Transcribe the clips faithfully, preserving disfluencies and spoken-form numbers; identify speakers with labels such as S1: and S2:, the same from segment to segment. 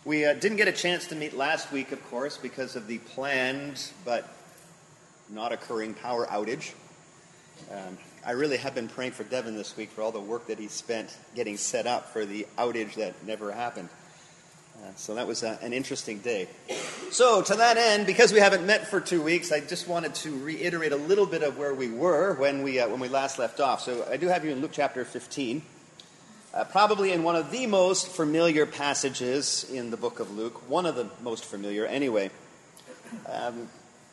S1: We uh, didn't get a chance to meet last week, of course, because of the planned but not occurring power outage. Um, I really have been praying for Devin this week for all the work that he spent getting set up for the outage that never happened. Uh, so that was uh, an interesting day. So to that end, because we haven't met for two weeks, I just wanted to reiterate a little bit of where we were when we uh, when we last left off. So I do have you in Luke chapter fifteen. Uh, probably in one of the most familiar passages in the book of Luke, one of the most familiar anyway. Um,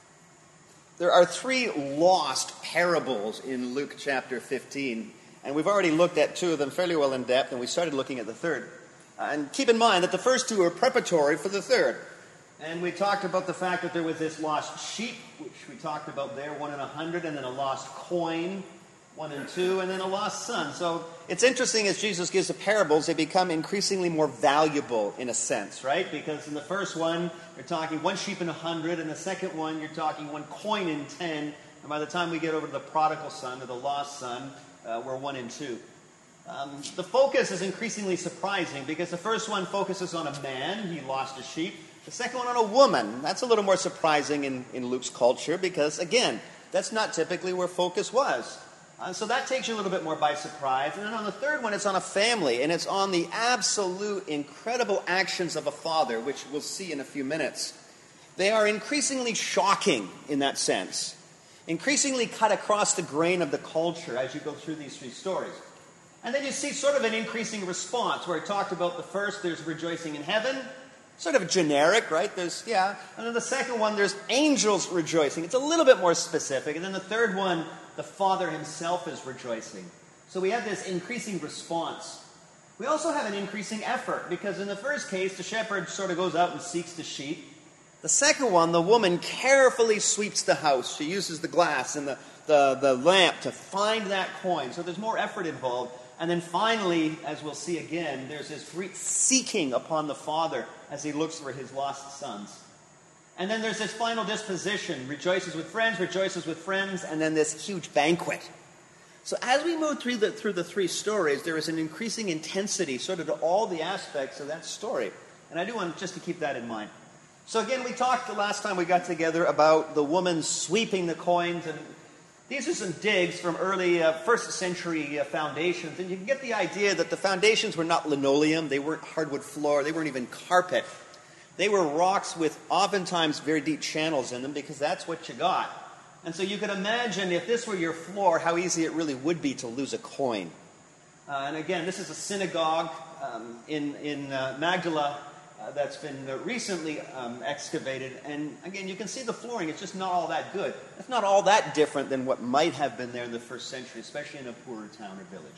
S1: there are three lost parables in Luke chapter fifteen, and we've already looked at two of them fairly well in depth, and we started looking at the third. Uh, and keep in mind that the first two are preparatory for the third. And we talked about the fact that there was this lost sheep, which we talked about there, one in a hundred, and then a lost coin, one and two, and then a lost son. So it's interesting as Jesus gives the parables, they become increasingly more valuable in a sense, right? Because in the first one, you're talking one sheep in a hundred, and the second one, you're talking one coin in ten. And by the time we get over to the prodigal son, or the lost son, uh, we're one in two. Um, the focus is increasingly surprising because the first one focuses on a man, he lost a sheep. The second one on a woman. That's a little more surprising in, in Luke's culture because, again, that's not typically where focus was. Uh, so that takes you a little bit more by surprise. And then on the third one, it's on a family, and it's on the absolute incredible actions of a father, which we'll see in a few minutes. They are increasingly shocking in that sense, increasingly cut across the grain of the culture as you go through these three stories. And then you see sort of an increasing response, where I talked about the first, there's rejoicing in heaven, sort of generic, right? There's, yeah. And then the second one, there's angels rejoicing. It's a little bit more specific. And then the third one, the Father himself is rejoicing. So we have this increasing response. We also have an increasing effort, because in the first case, the shepherd sort of goes out and seeks the sheep. The second one, the woman carefully sweeps the house. She uses the glass and the, the, the lamp to find that coin. So there's more effort involved. And then finally, as we'll see again, there's this great seeking upon the Father as he looks for his lost sons. And then there's this final disposition, rejoices with friends, rejoices with friends, and then this huge banquet. So as we move through the, through the three stories, there is an increasing intensity sort of to all the aspects of that story. And I do want just to keep that in mind. So again, we talked the last time we got together about the woman sweeping the coins, and these are some digs from early uh, first century uh, foundations, and you can get the idea that the foundations were not linoleum, they weren't hardwood floor, they weren't even carpet. They were rocks with oftentimes very deep channels in them because that's what you got. And so you could imagine if this were your floor, how easy it really would be to lose a coin. Uh, and again, this is a synagogue um, in, in uh, Magdala uh, that's been uh, recently um, excavated. And again, you can see the flooring, it's just not all that good. It's not all that different than what might have been there in the first century, especially in a poorer town or village.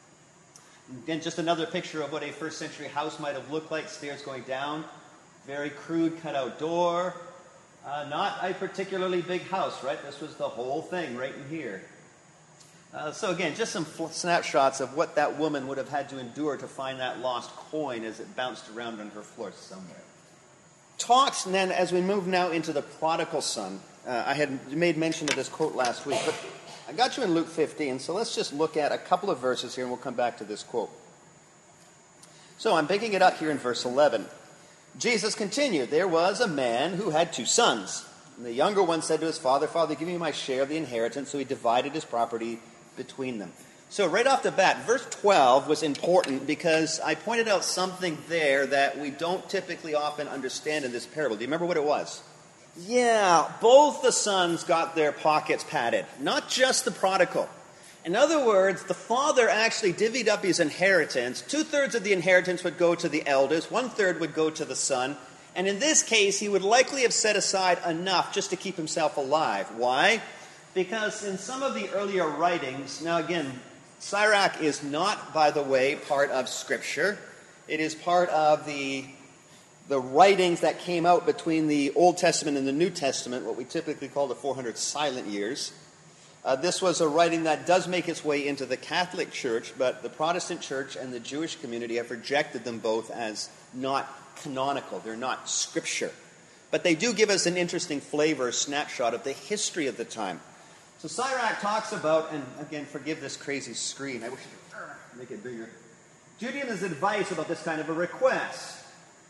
S1: Again, just another picture of what a first century house might have looked like, stairs going down. Very crude cut-out door. Uh, not a particularly big house, right? This was the whole thing right in here. Uh, so again, just some fl- snapshots of what that woman would have had to endure to find that lost coin as it bounced around on her floor somewhere. Talks, and then as we move now into the prodigal son, uh, I had made mention of this quote last week, but I got you in Luke fifteen, so let's just look at a couple of verses here and we'll come back to this quote. So I'm picking it up here in verse eleven. Jesus continued, there was a man who had two sons. And the younger one said to his father, Father, give me my share of the inheritance. So he divided his property between them. So right off the bat, verse twelve was important because I pointed out something there that we don't typically often understand in this parable. Do you remember what it was? Yeah, both the sons got their pockets padded, not just the prodigal. In other words, the father actually divvied up his inheritance. Two-thirds of the inheritance would go to the eldest. One-third would go to the son. And in this case, he would likely have set aside enough just to keep himself alive. Why? Because in some of the earlier writings, now again, Sirach is not, by the way, part of Scripture. It is part of the, the writings that came out between the Old Testament and the New Testament, what we typically call the four hundred silent years. Uh, this was a writing that does make its way into the Catholic Church, but the Protestant Church and the Jewish community have rejected them both as not canonical. They're not Scripture. But they do give us an interesting flavor, a snapshot of the history of the time. So Sirach talks about, and again, forgive this crazy screen. I wish I could uh, make it bigger. Judaism's advice about this kind of a request.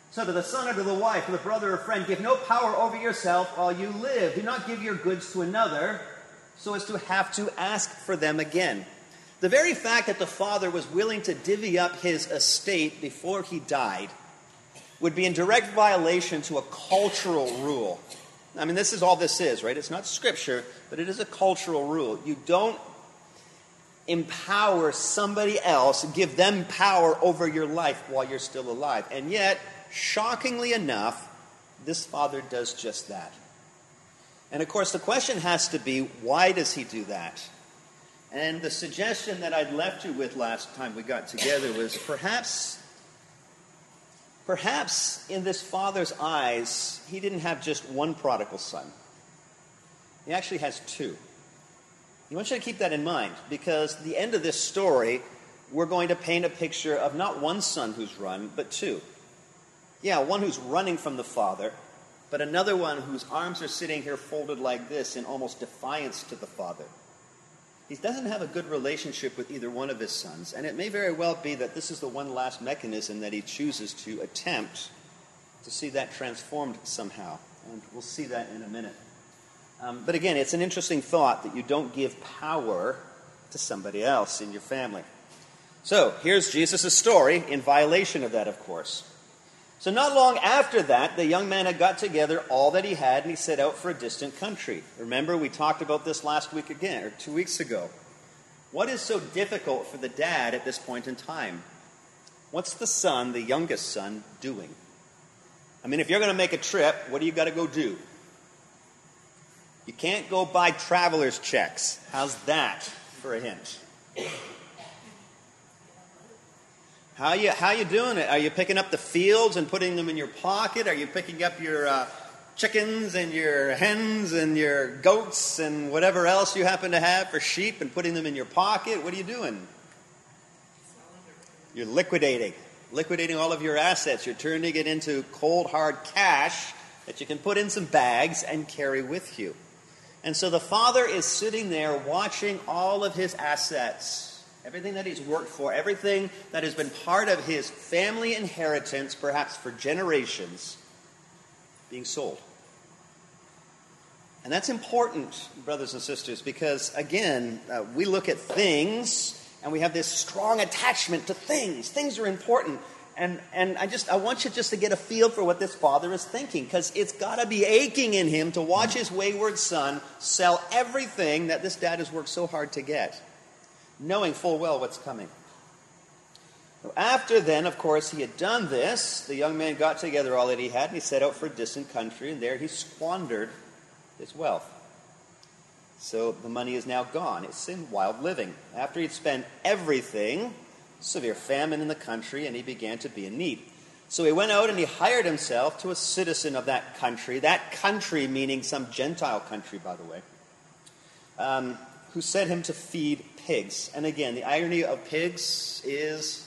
S1: So to the son or to the wife, to the brother or friend, give no power over yourself while you live. Do not give your goods to another so as to have to ask for them again. The very fact that the father was willing to divvy up his estate before he died would be in direct violation to a cultural rule. I mean, this is all this is, right? It's not scripture, but it is a cultural rule. You don't empower somebody else, give them power over your life while you're still alive. And yet, shockingly enough, this father does just that. And of course, the question has to be, why does he do that? And the suggestion that I'd left you with last time we got together was perhaps, perhaps in this father's eyes, he didn't have just one prodigal son. He actually has two. I want you to keep that in mind, because the end of this story, we're going to paint a picture of not one son who's run, but two. Yeah, one who's running from the father, but another one whose arms are sitting here folded like this in almost defiance to the father. He doesn't have a good relationship with either one of his sons, and it may very well be that this is the one last mechanism that he chooses to attempt to see that transformed somehow. And we'll see that in a minute. Um, but again, it's an interesting thought that you don't give power to somebody else in your family. So, here's Jesus' story in violation of that, of course. So not long after that, the young man had got together all that he had, and he set out for a distant country. Remember, we talked about this last week again, or two weeks ago. What is so difficult for the dad at this point in time? What's the son, the youngest son, doing? I mean, if you're going to make a trip, what do you got to go do? You can't go buy traveler's checks. How's that for a hint? How you how you doing it? Are you picking up the fields and putting them in your pocket? Are you picking up your uh, chickens and your hens and your goats and whatever else you happen to have for sheep and putting them in your pocket? What are you doing? You're liquidating. Liquidating all of your assets. You're turning it into cold, hard cash that you can put in some bags and carry with you. And so the father is sitting there watching all of his assets, everything that he's worked for, everything that has been part of his family inheritance, perhaps for generations, being sold. And that's important, brothers and sisters, because, again, uh, we look at things, and we have this strong attachment to things. Things are important. And and I just I want you just to get a feel for what this father is thinking, because it's got to be aching in him to watch his wayward son sell everything that this dad has worked so hard to get, knowing full well what's coming. After then, of course, he had done this, the young man got together all that he had, and he set out for a distant country, and there he squandered his wealth. So the money is now gone. It's in wild living. After he'd spent everything, severe famine in the country, and he began to be in need. So he went out and he hired himself to a citizen of that country, that country meaning some Gentile country, by the way, um, who sent him to feed pigs. And again, the irony of pigs is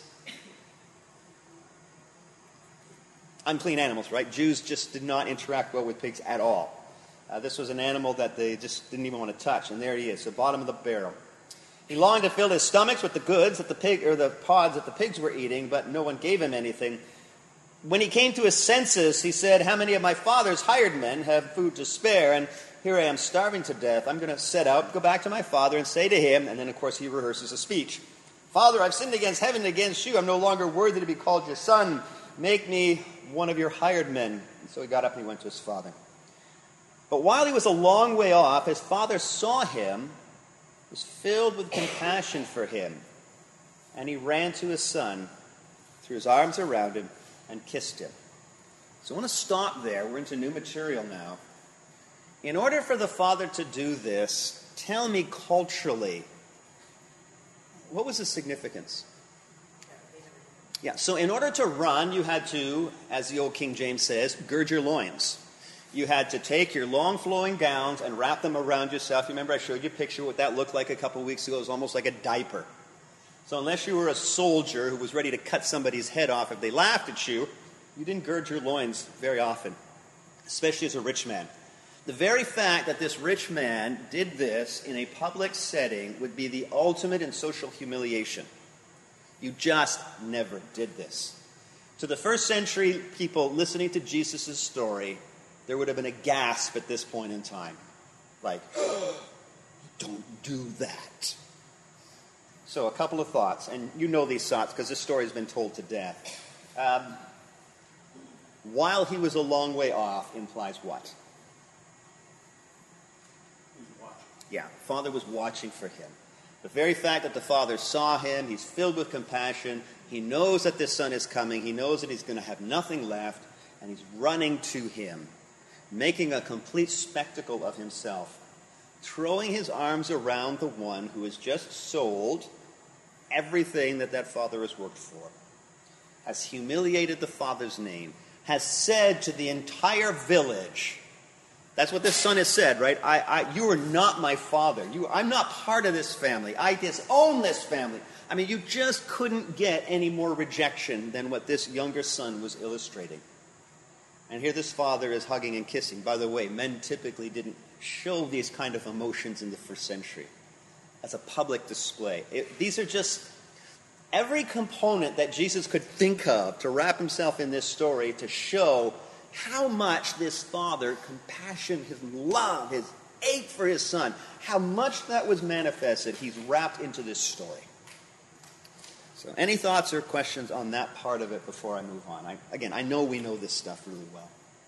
S1: unclean animals, right? Jews just did not interact well with pigs at all. Uh, this was an animal that they just didn't even want to touch. And there he is, the bottom of the barrel. He longed to fill his stomachs with the goods that the pig or the pods that the pigs were eating, but no one gave him anything. When he came to his senses, he said, "How many of my father's hired men have food to spare? And here I am starving to death. I'm going to set out, go back to my father and say to him," and then of course he rehearses a speech. "Father, I've sinned against heaven and against you. I'm no longer worthy to be called your son. Make me one of your hired men." And so he got up and he went to his father. But while he was a long way off, his father saw him, was filled with compassion for him, and he ran to his son, threw his arms around him, and kissed him. So I want to stop there. We're into new material now. In order for the father to do this, tell me culturally, what was the significance? Yeah, so in order to run, you had to, as the old King James says, gird your loins. You had to take your long flowing gowns and wrap them around yourself. You remember I showed you a picture of what that looked like a couple of weeks ago. It was almost like a diaper. So unless you were a soldier who was ready to cut somebody's head off if they laughed at you, you didn't gird your loins very often, especially as a rich man. The very fact that this rich man did this in a public setting would be the ultimate in social humiliation. You just never did this. To the first century people listening to Jesus' story, there would have been a gasp at this point in time. Like, oh, don't do that. So a couple of thoughts, and you know these thoughts because this story has been told to death. Um, while he was a long way off implies what? Yeah, Father was watching for him. The very fact that the Father saw him, he's filled with compassion, he knows that this son is coming, he knows that he's going to have nothing left, and he's running to him, making a complete spectacle of himself, throwing his arms around the one who has just sold everything that that Father has worked for, has humiliated the Father's name, has said to the entire village, that's what this son has said, right? I, I, you are not my father. You, I'm not part of this family. I disown this family. I mean, you just couldn't get any more rejection than what this younger son was illustrating. And here this father is hugging and kissing. By the way, men typically didn't show these kind of emotions in the first century as a public display. It, these are just every component that Jesus could think of to wrap himself in this story to show how much this father, compassion, his love, his ache for his son, how much that was manifested, he's wrapped into this story. So any thoughts or questions on that part of it before I move on? I, again, I know we know this stuff really well.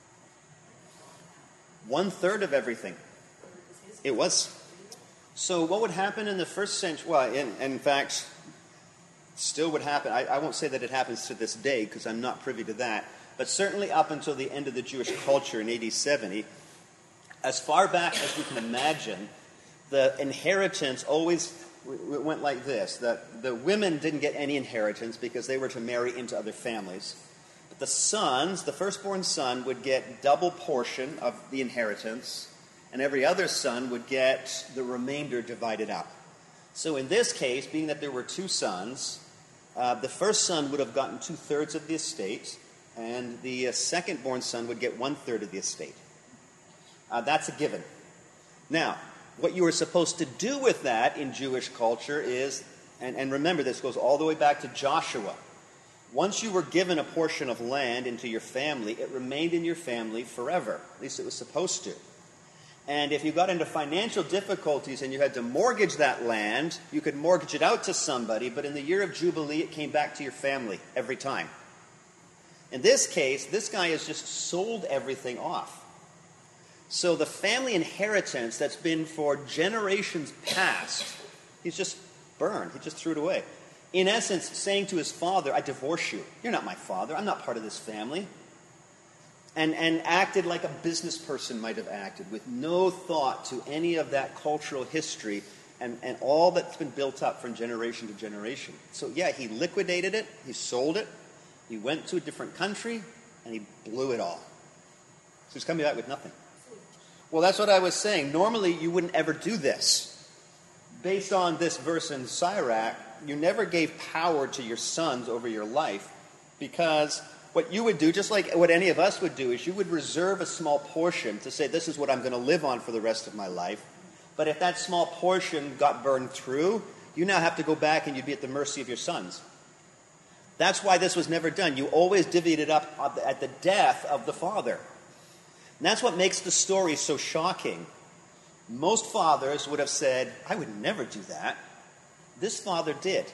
S1: One third of everything. It was. So what would happen in the first century? Well, in, in fact, still would happen. I, I won't say that it happens to this day because I'm not privy to that. But certainly up until the end of the Jewish culture in A D seventy, as far back as we can imagine, the inheritance always went like this. That the women didn't get any inheritance because they were to marry into other families. But the sons, the firstborn son, would get double portion of the inheritance, and every other son would get the remainder divided up. So in this case, being that there were two sons, uh, the first son would have gotten two-thirds of the estate, and the uh, second-born son would get one-third of the estate. Uh, that's a given. Now, what you were supposed to do with that in Jewish culture is, and, and remember this goes all the way back to Joshua, once you were given a portion of land into your family, it remained in your family forever. At least it was supposed to. And if you got into financial difficulties and you had to mortgage that land, you could mortgage it out to somebody, but in the year of Jubilee, it came back to your family every time. In this case, this guy has just sold everything off. So the family inheritance that's been for generations past, he's just burned. He just threw it away. In essence, saying to his father, I divorce you. You're not my father. I'm not part of this family. And, and acted like a business person might have acted, with no thought to any of that cultural history and, and all that's been built up from generation to generation. So yeah, he liquidated it. He sold it. He went to a different country, and he blew it all. So he's coming back with nothing. Well, that's what I was saying. Normally, you wouldn't ever do this. Based on this verse in Sirach, you never gave power to your sons over your life, because what you would do, just like what any of us would do, is you would reserve a small portion to say, this is what I'm going to live on for the rest of my life. But if that small portion got burned through, you now have to go back and you'd be at the mercy of your sons. That's why this was never done. You always divvied it up at the death of the father. And that's what makes the story so shocking. Most fathers would have said, I would never do that. This father did.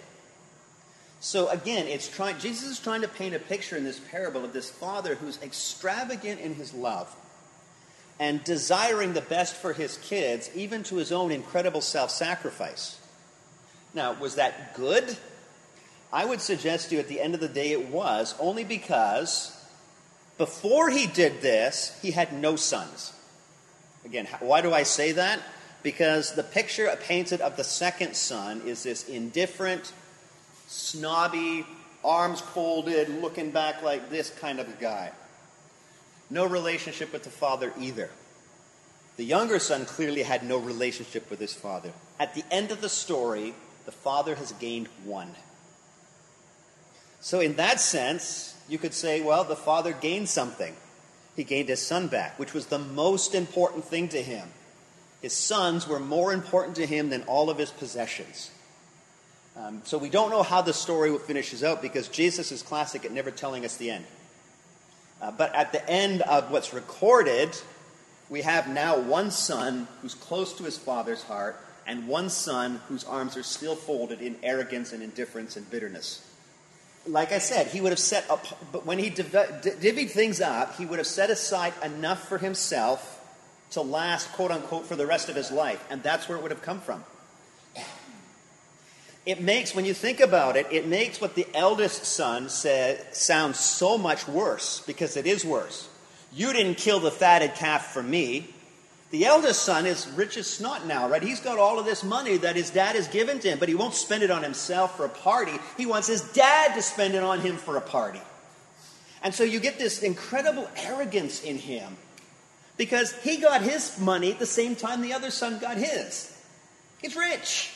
S1: So again, it's trying. Jesus is trying to paint a picture in this parable of this father who's extravagant in his love and desiring the best for his kids, even to his own incredible self-sacrifice. Now, was that good? I would suggest to you at the end of the day it was, only because before he did this, he had no sons. Again, why do I say that? Because the picture painted of the second son is this indifferent, snobby, arms folded, looking back like this kind of a guy. No relationship with the father either. The younger son clearly had no relationship with his father. At the end of the story, the father has gained one. So in that sense, you could say, well, the father gained something. He gained his son back, which was the most important thing to him. His sons were more important to him than all of his possessions. Um, so we don't know how the story finishes out because Jesus is classic at never telling us the end. Uh, but at the end of what's recorded, we have now one son who's close to his father's heart and one son whose arms are still folded in arrogance and indifference and bitterness. Like I said, he would have set up, but when he div- divvied things up, he would have set aside enough for himself to last, quote unquote, for the rest of his life. And that's where it would have come from. It makes, when you think about it, it makes what the eldest son said sound so much worse, because it is worse. You didn't kill the fatted calf for me. The eldest son is rich as snot now, right? He's got all of this money that his dad has given to him, but he won't spend it on himself for a party. He wants his dad to spend it on him for a party. And so you get this incredible arrogance in him, because he got his money at the same time the other son got his. He's rich.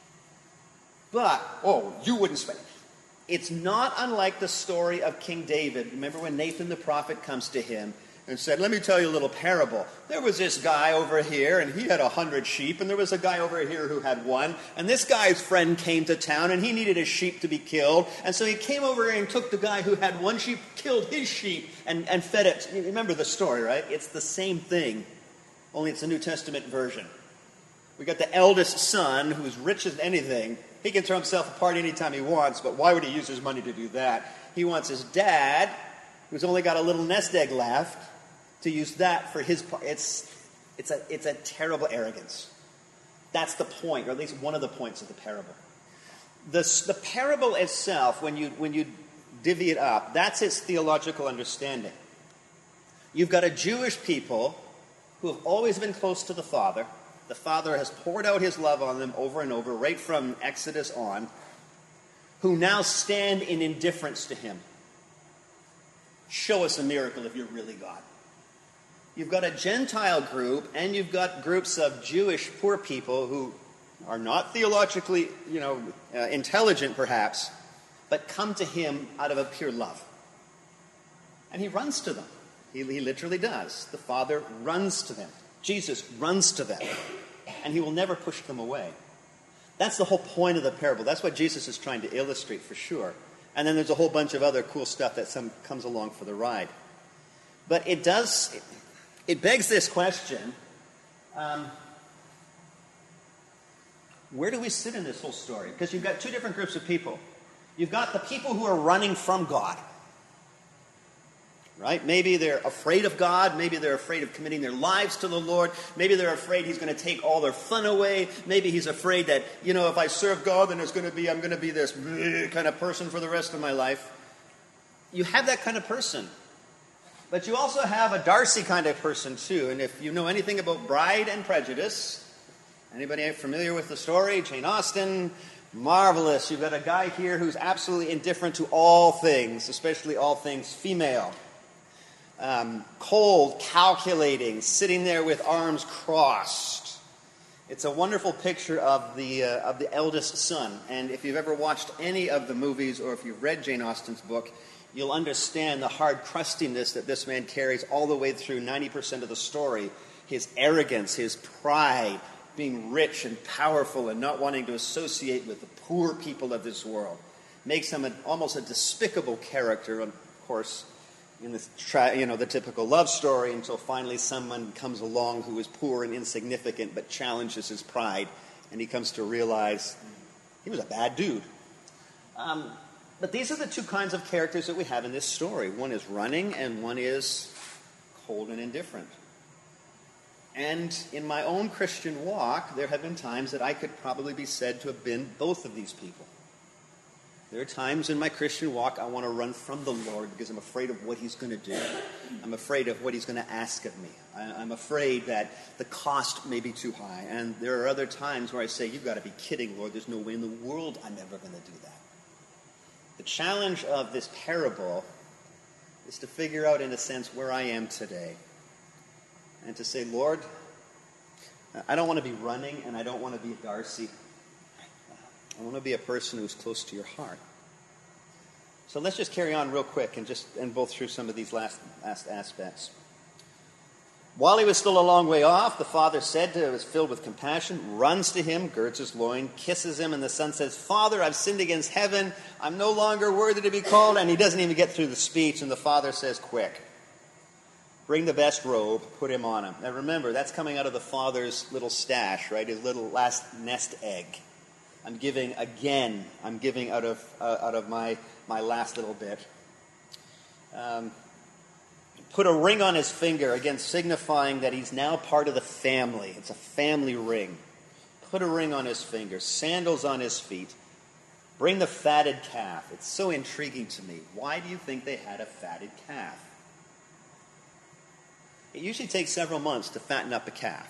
S1: But, oh, you wouldn't spend it. It's not unlike the story of King David. Remember when Nathan the prophet comes to him and said, let me tell you a little parable. There was this guy over here, and he had a hundred sheep, and there was a guy over here who had one. And this guy's friend came to town, and he needed his sheep to be killed. And so he came over here and took the guy who had one sheep, killed his sheep, and, and fed it. You remember the story, right? It's the same thing, only it's a New Testament version. We got the eldest son, who's rich as anything. He can throw himself a party anytime he wants, but why would he use his money to do that? He wants his dad, who's only got a little nest egg left, to use that for his part. It's, it's, a, it's a terrible arrogance. That's the point, or at least one of the points of the parable. The, the parable itself, when you, when you divvy it up, that's its theological understanding. You've got a Jewish people who have always been close to the Father. The Father has poured out his love on them over and over, right from Exodus on, who now stand in indifference to him. Show us a miracle if you're really God. You've got a Gentile group, and you've got groups of Jewish poor people who are not theologically, you know, uh, intelligent perhaps, but come to him out of a pure love. And he runs to them. He, he literally does. The Father runs to them. Jesus runs to them, and he will never push them away. That's the whole point of the parable. That's what Jesus is trying to illustrate for sure. And then there's a whole bunch of other cool stuff that some comes along for the ride. But it does, it, it begs this question, um, where do we sit in this whole story? Because you've got two different groups of people. You've got the people who are running from God. Right? Maybe they're afraid of God. Maybe they're afraid of committing their lives to the Lord. Maybe they're afraid he's going to take all their fun away. Maybe he's afraid that, you know, if I serve God, then it's going to be, I'm going to be this kind of person for the rest of my life. You have that kind of person. But you also have a Darcy kind of person, too. And if you know anything about Pride and Prejudice, anybody familiar with the story? Jane Austen, marvelous. You've got a guy here who's absolutely indifferent to all things, especially all things female. Um, cold, calculating, sitting there with arms crossed. It's a wonderful picture of the uh, of the eldest son. And if you've ever watched any of the movies, or if you've read Jane Austen's book, you'll understand the hard crustiness that this man carries all the way through ninety percent of the story. His arrogance, his pride, being rich and powerful and not wanting to associate with the poor people of this world, makes him an, almost a despicable character, of course, in the, tra- you know, the typical love story, until finally someone comes along who is poor and insignificant but challenges his pride, and he comes to realize he was a bad dude. Um, but these are the two kinds of characters that we have in this story. One is running, and one is cold and indifferent. And in my own Christian walk, there have been times that I could probably be said to have been both of these people. There are times in my Christian walk I want to run from the Lord because I'm afraid of what he's going to do. I'm afraid of what he's going to ask of me. I, I'm afraid that the cost may be too high. And there are other times where I say, you've got to be kidding, Lord. There's no way in the world I'm ever going to do that. The challenge of this parable is to figure out, in a sense, where I am today. And to say, Lord, I don't want to be running, and I don't want to be a Darcy. I want to be a person who's close to your heart. So let's just carry on real quick and just and go through some of these last, last aspects. While he was still a long way off, the father said to him, was filled with compassion, runs to him, girds his loin, kisses him, and the son says, "Father, I've sinned against heaven. I'm no longer worthy to be called." And he doesn't even get through the speech, and the father says, "Quick, bring the best robe, put him on him." Now remember, that's coming out of the father's little stash, right? His little last nest egg. I'm giving again. I'm giving out of uh, out of my my last little bit. Um, put a ring on his finger, again signifying that he's now part of the family. It's a family ring. Put a ring on his finger, sandals on his feet. Bring the fatted calf. It's so intriguing to me. Why do you think they had a fatted calf? It usually takes several months to fatten up a calf.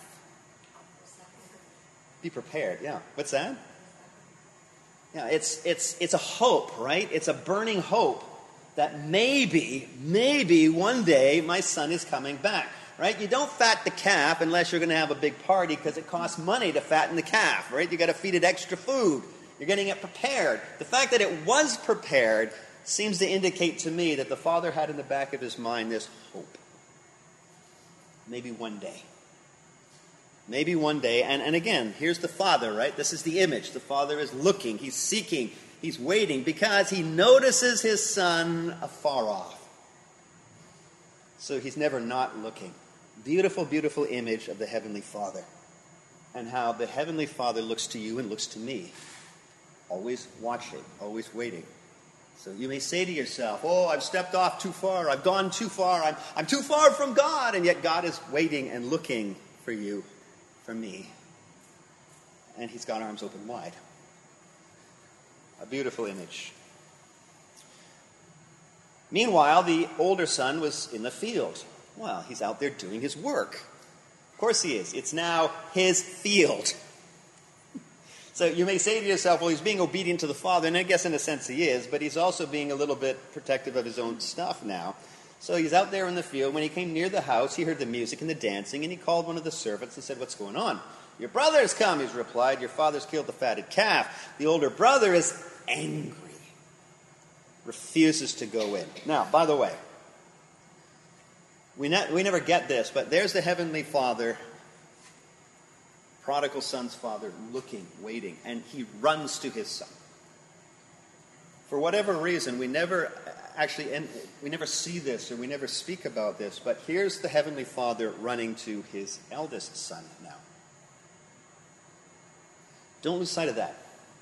S1: Be prepared, yeah. What's that? Yeah, it's it's it's a hope, right? It's a burning hope that maybe, maybe one day my son is coming back, right? You don't fat the calf unless you're going to have a big party because it costs money to fatten the calf, right? You got to feed it extra food. You're getting it prepared. The fact that it was prepared seems to indicate to me that the father had in the back of his mind this hope. Maybe one day. Maybe one day. And, and again, here's the father, right? This is the image. The father is looking. He's seeking. He's waiting because he notices his son afar off. So he's never not looking. Beautiful, beautiful image of the Heavenly Father. And how the Heavenly Father looks to you and looks to me. Always watching, always waiting. So you may say to yourself, "Oh, I've stepped off too far. I've gone too far. I'm, I'm too far from God." And yet God is waiting and looking for you, for me. And he's got arms open wide. A beautiful image. Meanwhile, the older son was in the field. Well, he's out there doing his work. Of course he is. It's now his field. So you may say to yourself, well, he's being obedient to the father, and I guess in a sense he is, but he's also being a little bit protective of his own stuff now. So he's out there in the field. When he came near the house, he heard the music and the dancing, and he called one of the servants and said, "What's going on?" "Your brother's come," he's replied. "Your father's killed the fatted calf." The older brother is angry, refuses to go in. Now, by the way, we, ne- we never get this, but there's the Heavenly Father, prodigal son's father, looking, waiting, and he runs to his son. For whatever reason, we never actually, end, we never see this or we never speak about this, but here's the Heavenly Father running to his eldest son now. Don't lose sight of that.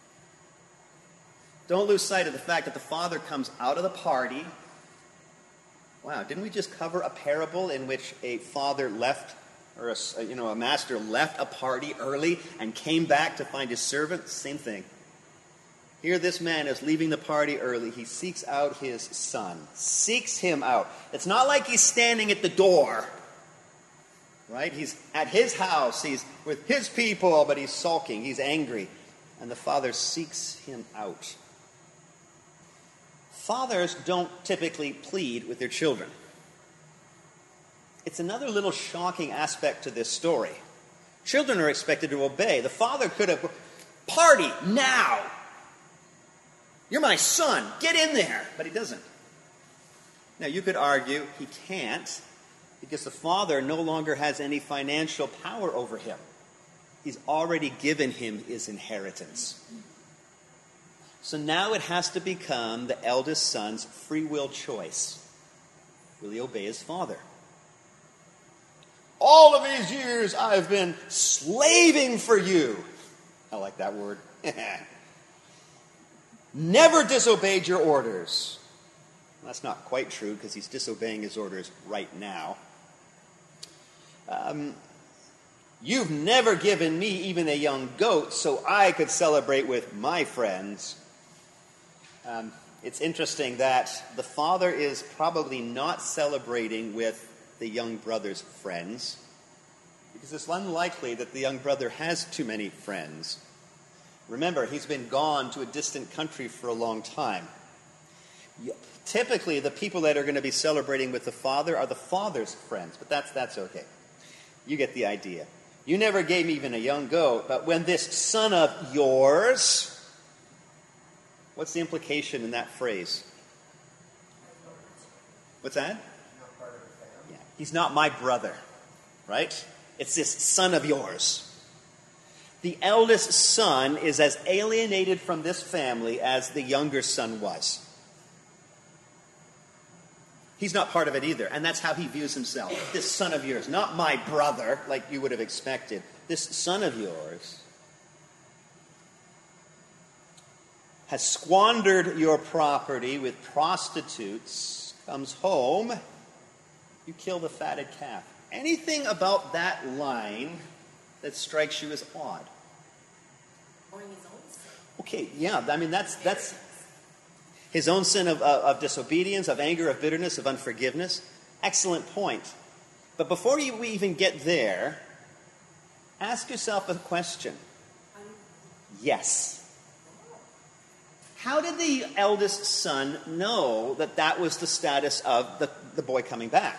S1: Don't lose sight of the fact that the father comes out of the party. Wow, didn't we just cover a parable in which a father left, or a, you know, a master left a party early and came back to find his servant? Same thing. Here this man is leaving the party early. He seeks out his son. Seeks him out. It's not like he's standing at the door. Right? He's at his house. He's with his people, but he's sulking. He's angry. And the father seeks him out. Fathers don't typically plead with their children. It's another little shocking aspect to this story. Children are expected to obey. The father could have, "Party now! You're my son. Get in there." But he doesn't. Now, you could argue he can't because the father no longer has any financial power over him. He's already given him his inheritance. So now it has to become the eldest son's free will choice. Will he obey his father? "All of these years I've been slaving for you." I like that word. "Never disobeyed your orders." Well, that's not quite true because he's disobeying his orders right now. Um, "You've never given me even a young goat so I could celebrate with my friends." Um, it's interesting that the father is probably not celebrating with the young brother's friends because it's unlikely that the young brother has too many friends. Remember, he's been gone to a distant country for a long time. Typically, the people that are going to be celebrating with the father are the father's friends, but that's that's okay. You get the idea. "You never gave me even a young goat, but when this son of yours..." What's the implication in that phrase? What's that? Yeah. He's not my brother. right? It's this son of yours. The eldest son is as alienated from this family as the younger son was. He's not part of it either, and that's how he views himself. This son of yours, not my brother, like you would have expected. This son of yours has squandered your property with prostitutes, comes home, you kill the fatted calf. Anything about that line that strikes you as odd?
S2: Or in his own sin.
S1: Okay, yeah, I mean, that's that's his own sin of, of, of disobedience, of anger, of bitterness, of unforgiveness. Excellent point. But before you even get there, ask yourself a question. Yes. How did the eldest son know that that was the status of the, the boy coming back?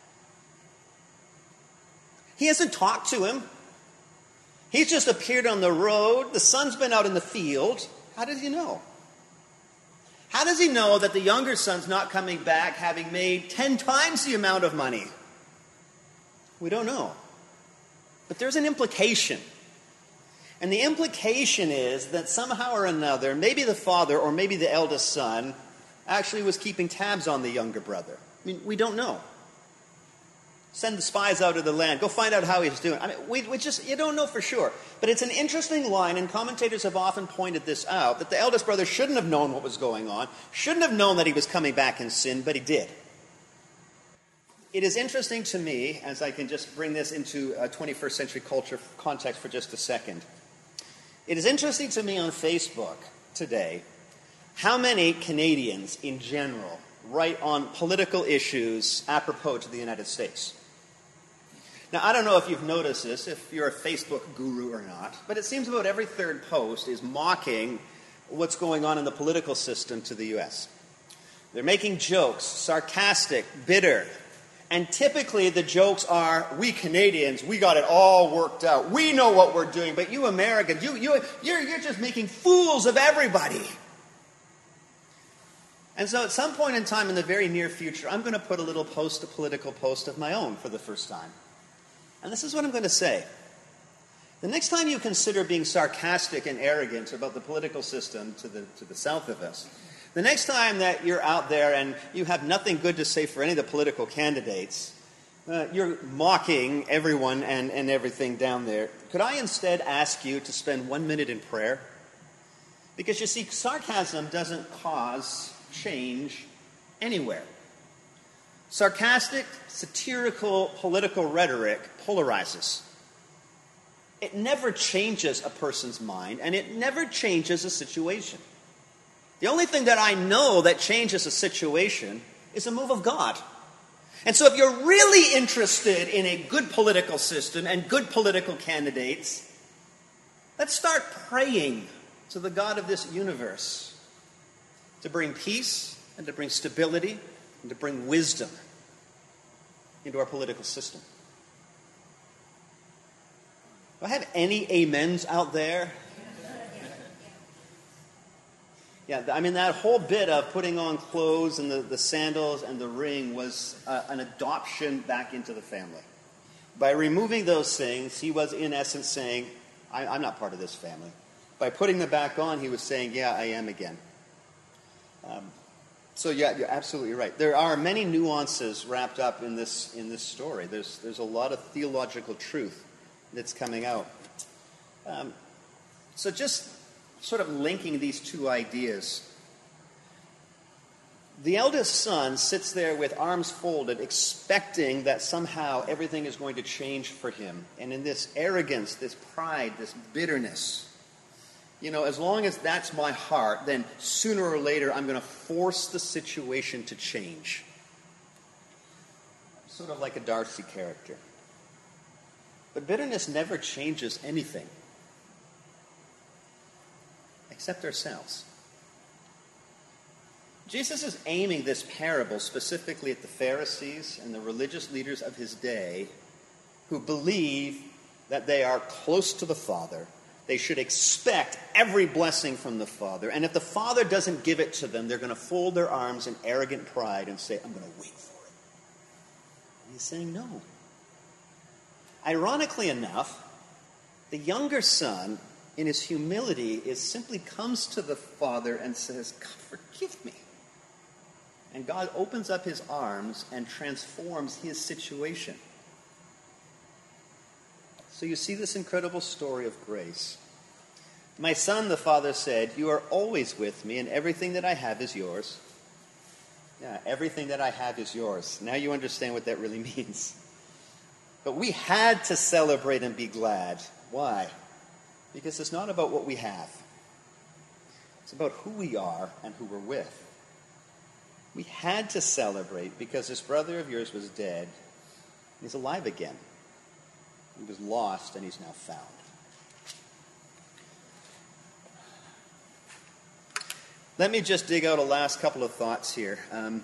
S1: He hasn't talked to him. He's just appeared on the road. The son's been out in the field. How does he know? How does he know that the younger son's not coming back having made ten times the amount of money? We don't know. But there's an implication. And the implication is that somehow or another, maybe the father or maybe the eldest son actually was keeping tabs on the younger brother. I mean, we don't know. Send the spies out of the land. Go find out how he's doing. I mean, we, we just, you don't know for sure. But it's an interesting line, and commentators have often pointed this out, that the eldest brother shouldn't have known what was going on, shouldn't have known that he was coming back in sin, but he did. It is interesting to me, as I can just bring this into a twenty-first century culture context for just a second. It is interesting to me on Facebook today how many Canadians in general write on political issues apropos to the United States. Now, I don't know if you've noticed this, if you're a Facebook guru or not, but it seems about every third post is mocking what's going on in the political system to the U S. They're making jokes, sarcastic, bitter, and typically the jokes are, we Canadians, we got it all worked out. We know what we're doing, but you Americans, you, you, you're, you're just making fools of everybody. And so at some point in time in the very near future, I'm going to put a little post, a political post of my own for the first time. And this is what I'm going to say. The next time you consider being sarcastic and arrogant about the political system to the, to the south of us, the next time that you're out there and you have nothing good to say for any of the political candidates, uh, you're mocking everyone and, and everything down there, could I instead ask you to spend one minute in prayer? Because you see, sarcasm doesn't cause change anywhere. Sarcastic, satirical, political rhetoric polarizes. It never changes a person's mind, and it never changes a situation. The only thing that I know that changes a situation is a move of God. And so if you're really interested in a good political system and good political candidates, let's start praying to the God of this universe to bring peace and to bring stability and to bring wisdom into our political system. Do I have any amens out there? Yeah, I mean, that whole bit of putting on clothes and the, the sandals and the ring was uh, an adoption back into the family. By removing those things, he was in essence saying, I, I'm not part of this family. By putting them back on, he was saying, yeah, I am again. Um, so yeah, you're absolutely right. There are many nuances wrapped up in this in this story. There's there's a lot of theological truth that's coming out. Um, so just sort of linking these two ideas. The eldest son sits there with arms folded, expecting that somehow everything is going to change for him. And in this arrogance, this pride, this bitterness, you know, as long as that's my heart, then sooner or later I'm going to force the situation to change. Sort of like a Darcy character. But bitterness never changes anything. Except ourselves. Jesus is aiming this parable specifically at the Pharisees and the religious leaders of his day who believe that they are close to the Father. They should expect every blessing from the Father. And if the Father doesn't give it to them, they're going to fold their arms in arrogant pride and say, I'm going to wait for it. And he's saying, no. Ironically enough, the younger son, in his humility, is simply comes to the father and says, God, forgive me. And God opens up his arms and transforms his situation. So you see this incredible story of grace. My son, the father said, you are always with me, and everything that I have is yours. Yeah, everything that I have is yours. Now you understand what that really means. But we had to celebrate and be glad. Why? Because it's not about what we have. It's about who we are and who we're with. We had to celebrate because this brother of yours was dead. He's alive again. He was lost and he's now found. Let me just dig out a last couple of thoughts here. Um,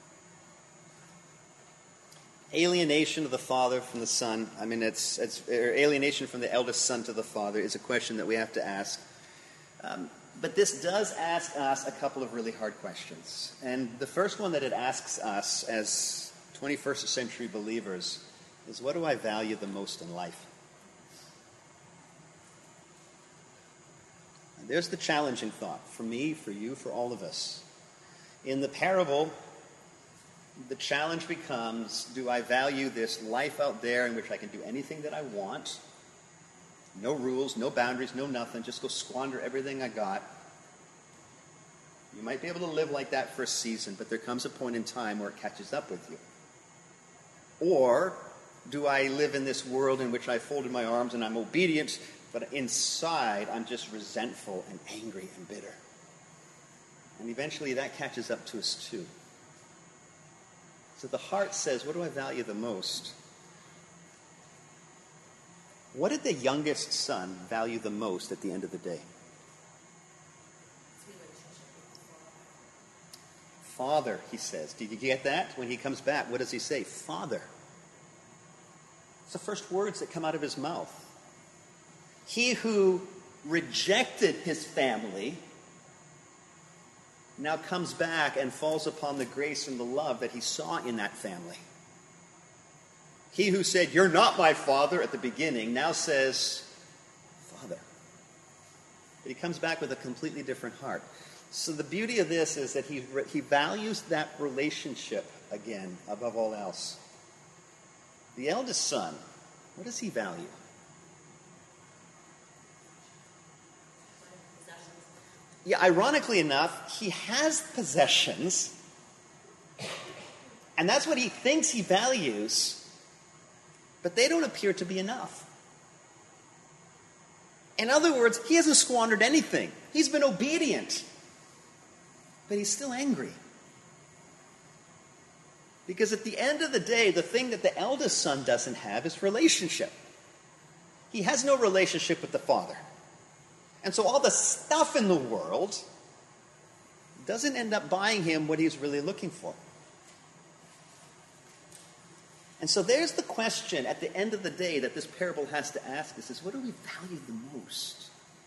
S1: alienation of the father from the son. I mean, it's, it's or alienation from the eldest son to the father is a question that we have to ask. Um, but this does ask us a couple of really hard questions. And the first one that it asks us as twenty-first century believers is, what do I value the most in life? And there's the challenging thought for me, for you, for all of us. In the parable, the challenge becomes, do I value this life out there in which I can do anything that I want? No rules, no boundaries, no nothing. Just go squander everything I got. You might be able to live like that for a season, but there comes a point in time where it catches up with you. Or do I live in this world in which I folded my arms and I'm obedient, but inside I'm just resentful and angry and bitter? And eventually that catches up to us too. So the heart says, what do I value the most? What did the youngest son value the most at the end of the day? Father, he says. Did you get that? When he comes back, what does he say? Father. It's the first words that come out of his mouth. He who rejected his family now comes back and falls upon the grace and the love that he saw in that family. He who said, you're not my father at the beginning, now says, Father. But he comes back with a completely different heart. So the beauty of this is that he, he values that relationship again above all else. The eldest son, what does he value? Yeah, ironically enough, he has possessions, and that's what he thinks he values, but they don't appear to be enough. In other words, he hasn't squandered anything. He's been obedient, but he's still angry. Because at the end of the day, the thing that the eldest son doesn't have is relationship. He has no relationship with the father. And so all the stuff in the world doesn't end up buying him what he's really looking for. And so there's the question at the end of the day that this parable has to ask us is, what do we value the most?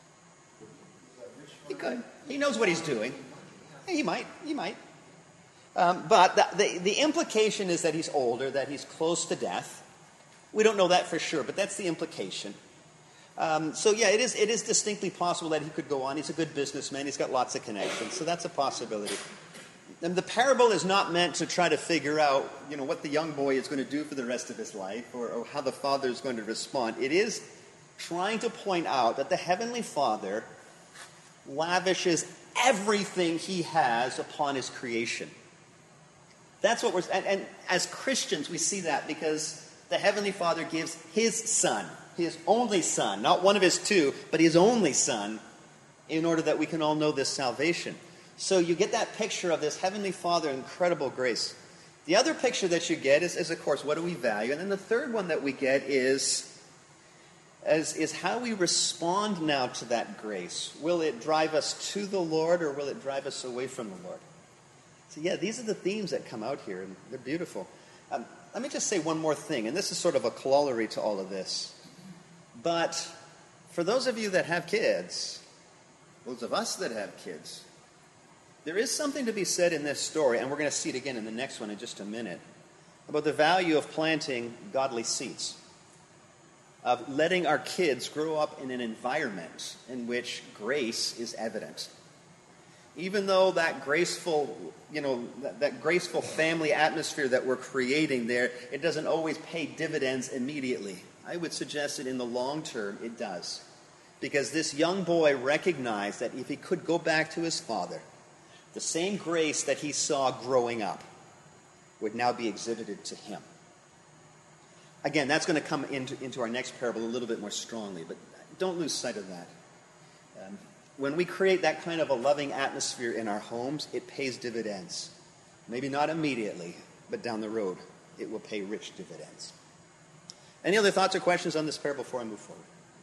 S1: He could. He knows what he's doing. He might. He might. Um, but the, the, the implication is that he's older, that he's close to death. We don't know that for sure, but that's the implication. Um, so yeah, it is it is distinctly possible that he could go on. He's a good businessman. He's got lots of connections. So that's a possibility. And the parable is not meant to try to figure out, you know, what the young boy is going to do for the rest of his life or, or how the father is going to respond. It is trying to point out that the Heavenly Father lavishes everything he has upon his creation. That's what we're... And, and as Christians, we see that because the Heavenly Father gives his Son, his only Son, not one of his two, but his only Son, in order that we can all know this salvation. So you get that picture of this Heavenly Father, incredible grace. The other picture that you get is, is, of course, what do we value? And then the third one that we get is, is, is how we respond now to that grace. Will it drive us to the Lord or will it drive us away from the Lord? So yeah, these are the themes that come out here, and they're beautiful. Um, let me just say one more thing, and this is sort of a corollary to all of this. But for those of you that have kids, those of us that have kids, there is something to be said in this story, and we're going to see it again in the next one in just a minute, about the value of planting godly seeds. of letting our kids grow up in an environment in which grace is evident. Even though that graceful, you know, that, that graceful family atmosphere that we're creating there, it doesn't always pay dividends immediately. I would suggest that in the long term, it does. Because this young boy recognized that if he could go back to his father, the same grace that he saw growing up would now be exhibited to him. Again, that's going to come into, into our next parable a little bit more strongly, but don't lose sight of that. Um, when we create that kind of a loving atmosphere in our homes, it pays dividends. Maybe not immediately, but down the road, it will pay rich dividends. Any other thoughts or questions on this parable before I move forward?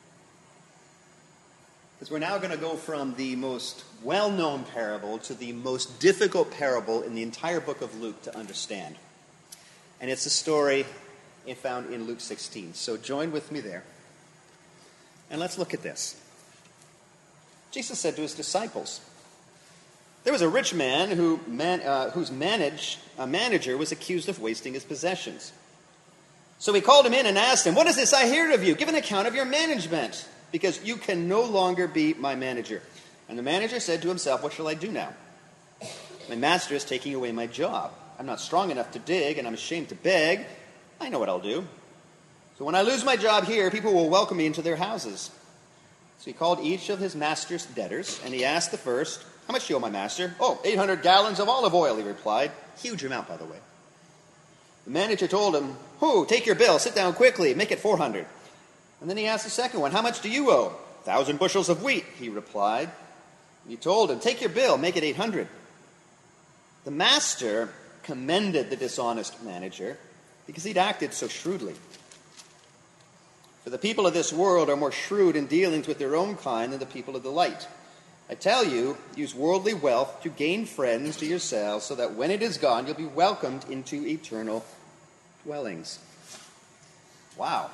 S1: Because we're now going to go from the most well-known parable to the most difficult parable in the entire book of Luke to understand. And it's a story found in Luke sixteen. So join with me there. And let's look at this. Jesus said to his disciples, there was a rich man who man, uh, whose manage, uh, manager was accused of wasting his possessions. So he called him in and asked him, what is this I hear of you? Give an account of your management, because you can no longer be my manager. And the manager said to himself, what shall I do now? My master is taking away my job. I'm not strong enough to dig, and I'm ashamed to beg. I know what I'll do. So when I lose my job here, people will welcome me into their houses. So he called each of his master's debtors, and he asked the first, how much do you owe my master? Oh, eight hundred gallons of olive oil, he replied. Huge amount, by the way. The manager told him, who, take your bill, sit down quickly, make it four hundred. And then he asked the second one, how much do you owe? A thousand bushels of wheat, he replied. He told him, take your bill, make it eight hundred. The master commended the dishonest manager because he'd acted so shrewdly. For the people of this world are more shrewd in dealings with their own kind than the people of the light. I tell you, use worldly wealth to gain friends to yourselves, so that when it is gone, you'll be welcomed into eternal dwellings. Wow.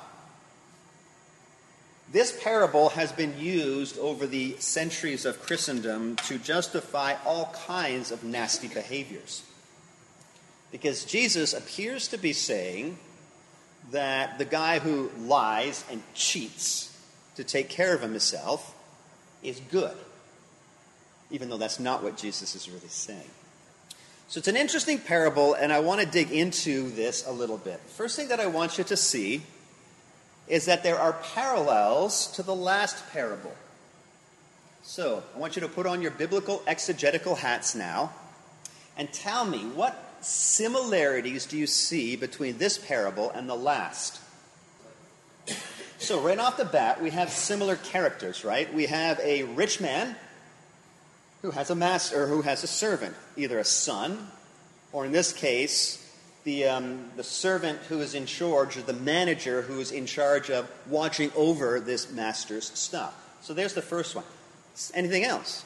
S1: This parable has been used over the centuries of Christendom to justify all kinds of nasty behaviors. Because Jesus appears to be saying that the guy who lies and cheats to take care of himself is good, even though that's not what Jesus is really saying. So it's an interesting parable, and I want to dig into this a little bit. First thing that I want you to see is that there are parallels to the last parable. So I want you to put on your biblical exegetical hats now and tell me, what similarities do you see between this parable and the last? So right off the bat, we have similar characters, right? We have a rich man who has a master, or who has a servant, either a son, or in this case, the um, the servant who is in charge, or the manager who is in charge of watching over this master's stuff. So there's the first one. Anything else?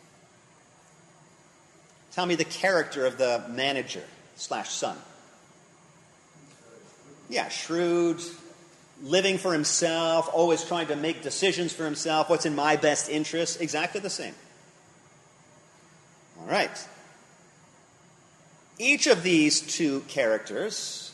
S1: Tell me the character of the manager slash son. Yeah, shrewd, living for himself, always trying to make decisions for himself. What's in my best interest? Exactly the same. All right. Each of these two characters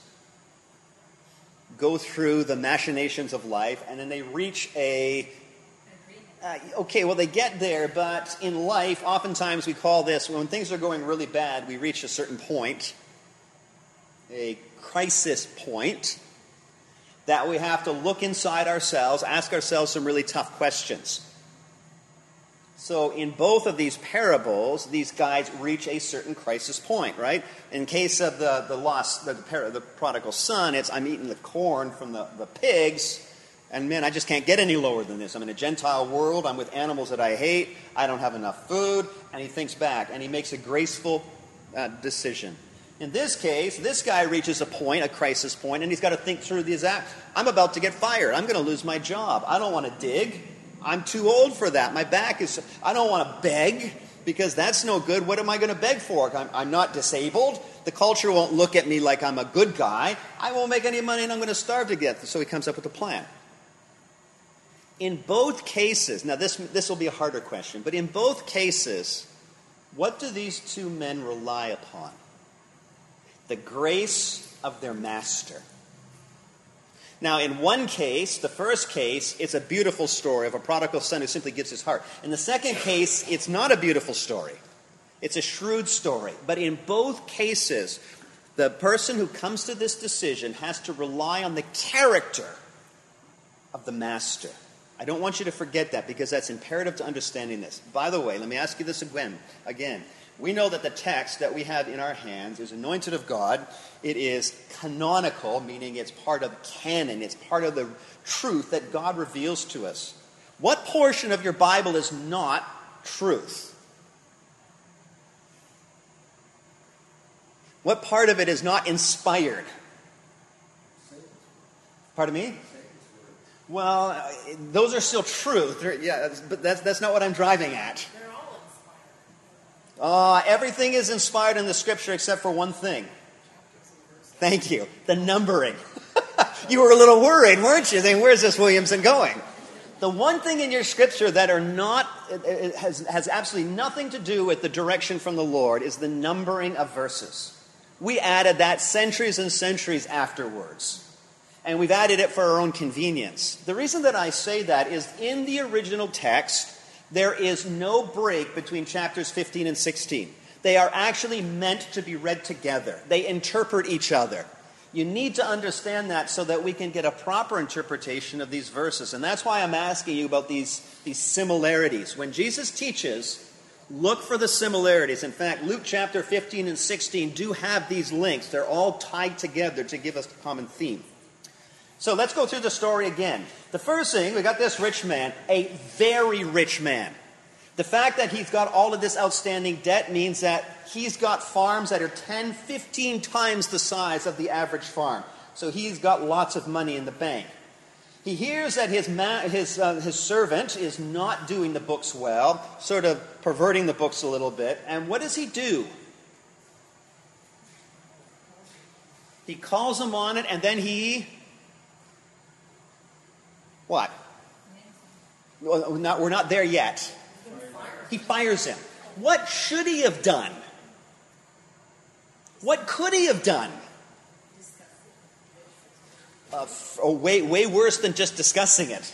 S1: go through the machinations of life, and then they reach a... Uh, okay, well, they get there, but in life, oftentimes we call this, when things are going really bad, we reach a certain point, a crisis point, that we have to look inside ourselves, ask ourselves some really tough questions. So in both of these parables, these guys reach a certain crisis point, right? In case of the, the lost, the, the prodigal son, it's, I'm eating the corn from the, the pigs, and man, I just can't get any lower than this. I'm in a Gentile world. I'm with animals that I hate. I don't have enough food. And he thinks back, and he makes a graceful uh, decision. In this case, this guy reaches a point, a crisis point, and he's got to think through these acts. I'm about to get fired. I'm going to lose my job. I don't want to dig. I'm too old for that. My back is... I don't want to beg, because that's no good. What am I going to beg for? I'm, I'm not disabled. The culture won't look at me like I'm a good guy. I won't make any money, and I'm going to starve to death. So he comes up with a plan. In both cases, now this this will be a harder question, but in both cases, what do these two men rely upon? The grace of their master. Now, in one case, the first case, it's a beautiful story of a prodigal son who simply gives his heart. In the second case, it's not a beautiful story. It's a shrewd story. But in both cases, the person who comes to this decision has to rely on the character of the master. I don't want you to forget that because that's imperative to understanding this. By the way, let me ask you this again. Again, we know that the text that we have in our hands is anointed of God. It is canonical, meaning it's part of canon. It's part of the truth that God reveals to us. What portion of your Bible is not truth? What part of it is not inspired? Pardon me? Well, uh, those are still true. They're, yeah, but that's that's not what I'm driving at.
S2: They're all inspired.
S1: Uh, everything is inspired in the Scripture except for one thing. Thank you. The numbering. You were a little worried, weren't you? Saying, where's this Williamson going? The one thing in your Scripture that are not, it, it has, has absolutely nothing to do with the direction from the Lord is the numbering of verses. We added that centuries and centuries afterwards. And we've added it for our own convenience. The reason that I say that is in the original text, there is no break between chapters fifteen and sixteen. They are actually meant to be read together. They interpret each other. You need to understand that so that we can get a proper interpretation of these verses. And that's why I'm asking you about these, these similarities. When Jesus teaches, look for the similarities. In fact, Luke chapter fifteen and sixteen do have these links. They're all tied together to give us a common theme. So let's go through the story again. The first thing, we got this rich man, a very rich man. The fact that he's got all of this outstanding debt means that he's got farms that are ten, fifteen times the size of the average farm. So he's got lots of money in the bank. He hears that his ma- his uh, his servant is not doing the books well, sort of perverting the books a little bit. And what does he do? He calls him on it, and then he... What? Well, we're not, we're not there yet. He fires him. What should he have done? What could he have done? Uh, f- oh, way, way worse than just discussing it.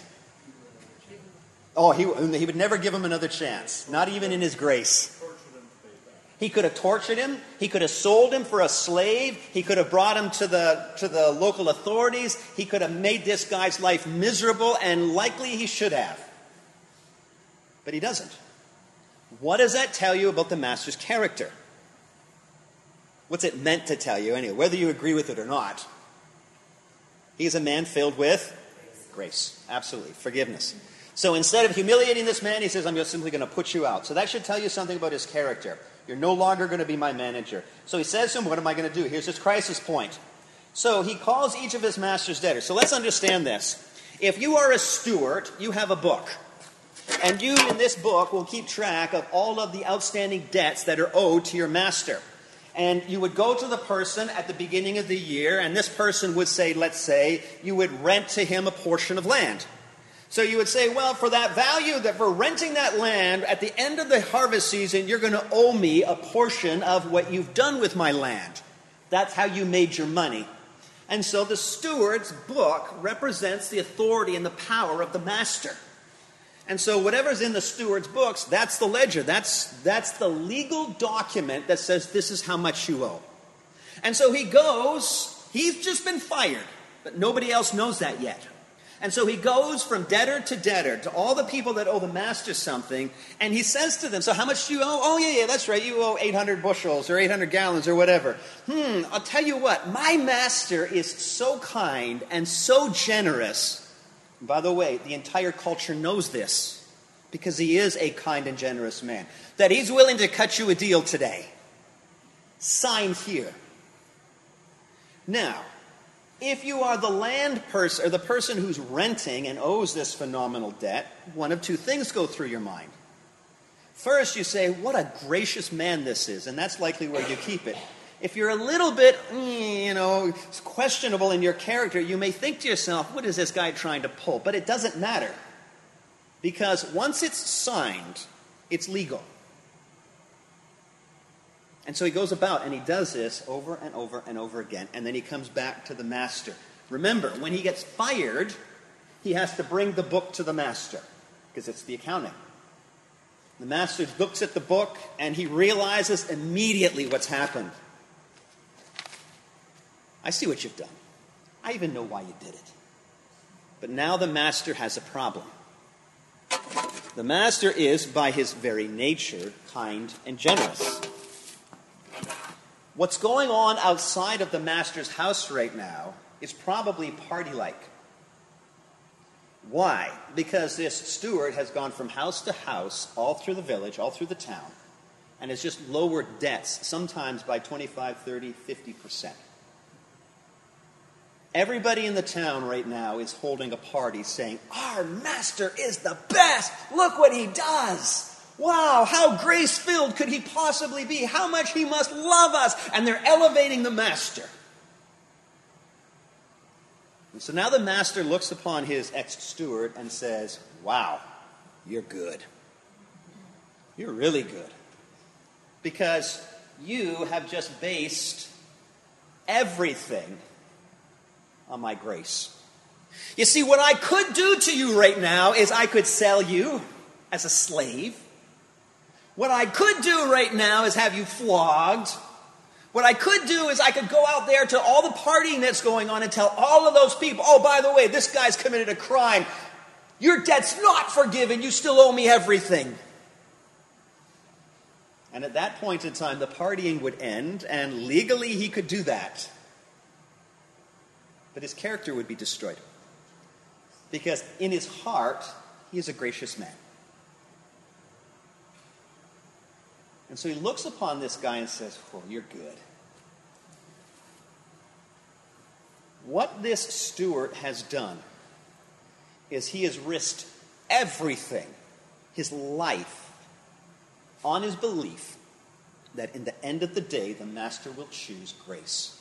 S1: Oh, he, he would never give him another chance. Not even in his grace. He could have tortured him. He could have sold him for a slave. He could have brought him to the to the local authorities. He could have made this guy's life miserable, and likely he should have. But he doesn't. What does that tell you about the master's character? What's it meant to tell you anyway, whether you agree with it or not? He's a man filled with grace. Absolutely. Forgiveness. So instead of humiliating this man, he says, I'm just simply going to put you out. So that should tell you something about his character. You're no longer going to be my manager. So he says to him, what am I going to do? Here's his crisis point. So he calls each of his master's debtors. So let's understand this. If you are a steward, you have a book. And you, in this book, will keep track of all of the outstanding debts that are owed to your master. And you would go to the person at the beginning of the year, and this person would say, let's say, you would rent to him a portion of land. So you would say, well, for that value, that for renting that land, at the end of the harvest season, you're going to owe me a portion of what you've done with my land. That's how you made your money. And so the steward's book represents the authority and the power of the master. And so whatever's in the steward's books, that's the ledger. That's, that's the legal document that says this is how much you owe. And so he goes, he's just been fired, but nobody else knows that yet. And so he goes from debtor to debtor to all the people that owe the master something, and he says to them, so how much do you owe? Oh, yeah, yeah, that's right, you owe eight hundred bushels or eight hundred gallons or whatever. Hmm, I'll tell you what, my master is so kind and so generous. And by the way, the entire culture knows this because he is a kind and generous man, that he's willing to cut you a deal today. Signed here. Now, if you are the land person, or the person who's renting and owes this phenomenal debt, one of two things go through your mind. First, you say, what a gracious man this is, and that's likely where you keep it. If you're a little bit, you know, questionable in your character, you may think to yourself, what is this guy trying to pull? But it doesn't matter. Because once it's signed, it's legal. And so he goes about and he does this over and over and over again. And then he comes back to the master. Remember, when he gets fired, he has to bring the book to the master, because it's the accounting. The master looks at the book, and he realizes immediately what's happened. I see what you've done. I even know why you did it. But now the master has a problem. The master is, by his very nature, kind and generous. What's going on outside of the master's house right now is probably party-like. Why? Because this steward has gone from house to house, all through the village, all through the town, and has just lowered debts, sometimes by twenty-five, thirty, fifty percent. Everybody in the town right now is holding a party saying, "Our master is the best! Look what he does! Wow, how grace-filled could he possibly be? How much he must love us!" And they're elevating the master. And so now the master looks upon his ex-steward and says, "Wow, you're good. You're really good. Because you have just based everything on my grace. You see, what I could do to you right now is I could sell you as a slave. What I could do right now is have you flogged. What I could do is I could go out there to all the partying that's going on and tell all of those people, oh, by the way, this guy's committed a crime. Your debt's not forgiven. You still owe me everything." And at that point in time, the partying would end, and legally he could do that. But his character would be destroyed. Because in his heart, he is a gracious man. And so he looks upon this guy and says, "Oh, you're good." What this steward has done is he has risked everything, his life, on his belief that in the end of the day, the master will choose grace.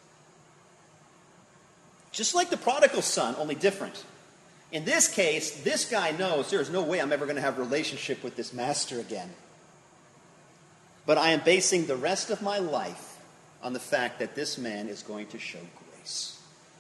S1: Just like the prodigal son, only different. In this case, this guy knows there is no way I'm ever going to have a relationship with this master again. But I am basing the rest of my life on the fact that this man is going to show grace.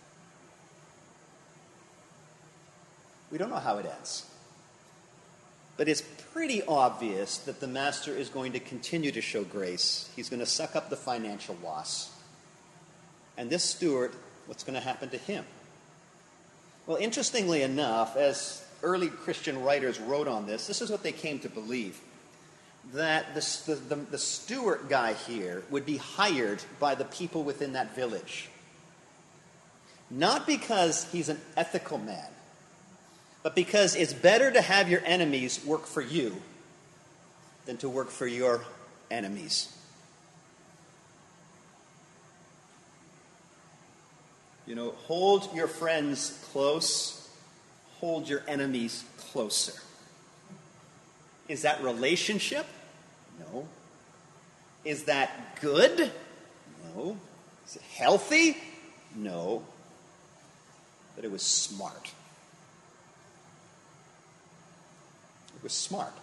S1: We don't know how it ends. But it's pretty obvious that the master is going to continue to show grace. He's going to suck up the financial loss. And this steward, what's going to happen to him? Well, interestingly enough, as early Christian writers wrote on this, this is what they came to believe. That the, the, the steward guy here would be hired by the people within that village. Not because he's an ethical man, but because it's better to have your enemies work for you than to work for your enemies. You know, hold your friends close, hold your enemies closer. Is that relationship? No. Is that good? No. Is it healthy? No. But it was smart. It was smart.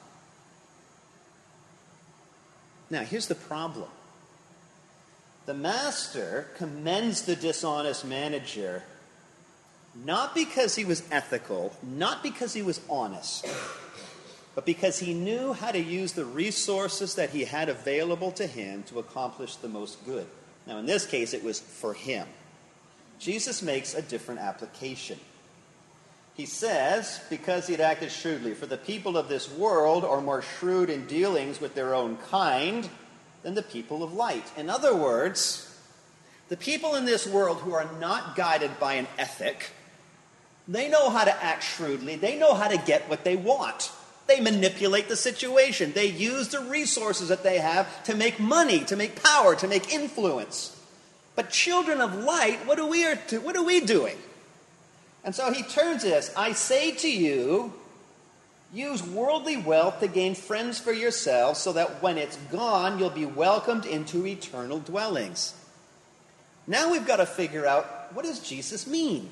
S1: Now, here's the problem. The master commends the dishonest manager not because he was ethical, not because he was honest, but because he knew how to use the resources that he had available to him to accomplish the most good. Now, in this case, it was for him. Jesus makes a different application. He says, because he had acted shrewdly, for the people of this world are more shrewd in dealings with their own kind than the people of light. In other words, the people in this world who are not guided by an ethic, they know how to act shrewdly. They know how to get what they want. They manipulate the situation. They use the resources that they have to make money, to make power, to make influence. But children of light, what are we, what are we doing? And so he turns this, I say to you, use worldly wealth to gain friends for yourselves so that when it's gone, you'll be welcomed into eternal dwellings. Now we've got to figure out, what does Jesus mean?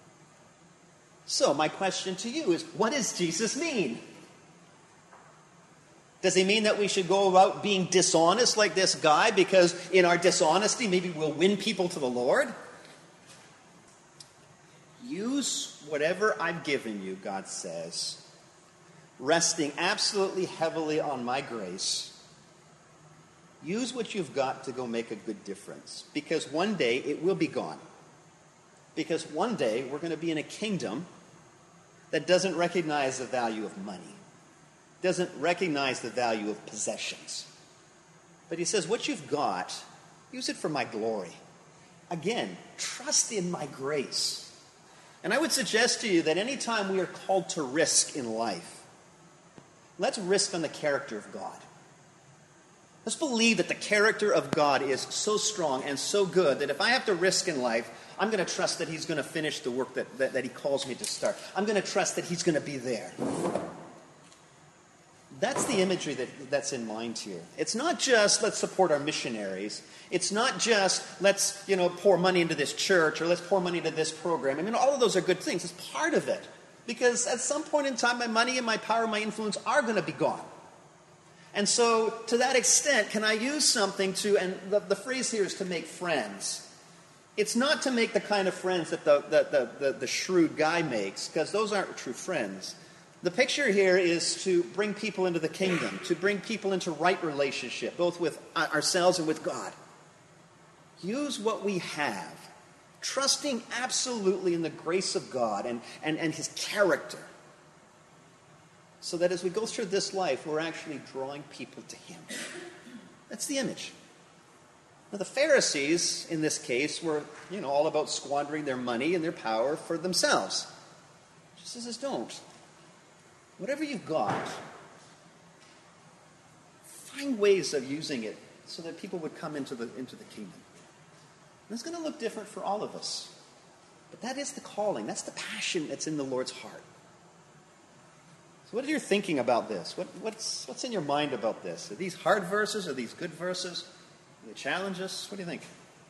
S1: So my question to you is, what does Jesus mean? Does he mean that we should go about being dishonest like this guy because in our dishonesty maybe we'll win people to the Lord? use whatever I've given you, God says, resting absolutely heavily on my grace. Use what you've got to go make a good difference. Because one day it will be gone. Because one day we're going to be in a kingdom that doesn't recognize the value of money, doesn't recognize the value of possessions. But he says, what you've got, use it for my glory. Again, trust in my grace. And I would suggest to you that any time we are called to risk in life, let's risk on the character of God. Let's believe that the character of God is so strong and so good that if I have to risk in life, I'm going to trust that he's going to finish the work that, that, that he calls me to start. I'm going to trust that he's going to be there. That's the imagery that, that's in mind here. It's not just let's support our missionaries. It's not just let's, you know, pour money into this church or let's pour money into this program. I mean, all of those are good things. It's part of it. Because at some point in time, my money and my power and my influence are going to be gone. And so, to that extent, can I use something to, and the, the phrase here is to make friends. It's not to make the kind of friends that the, the, the, the, the shrewd guy makes, because those aren't true friends. The picture here is to bring people into the kingdom, to bring people into right relationship, both with ourselves and with God. Use what we have, trusting absolutely in the grace of God and, and, and his character, so that as we go through this life, we're actually drawing people to him. That's the image. Now, the Pharisees, in this case, were, you know, all about squandering their money and their power for themselves. Jesus says, don't. Whatever you've got, find ways of using it so that people would come into the, into the kingdom. And it's going to look different for all of us. But that is the calling. That's the passion that's in the Lord's heart. So what are you thinking about this? What, what's, what's in your mind about this? Are these hard verses? Are these good verses? Do they challenge us? What do you think?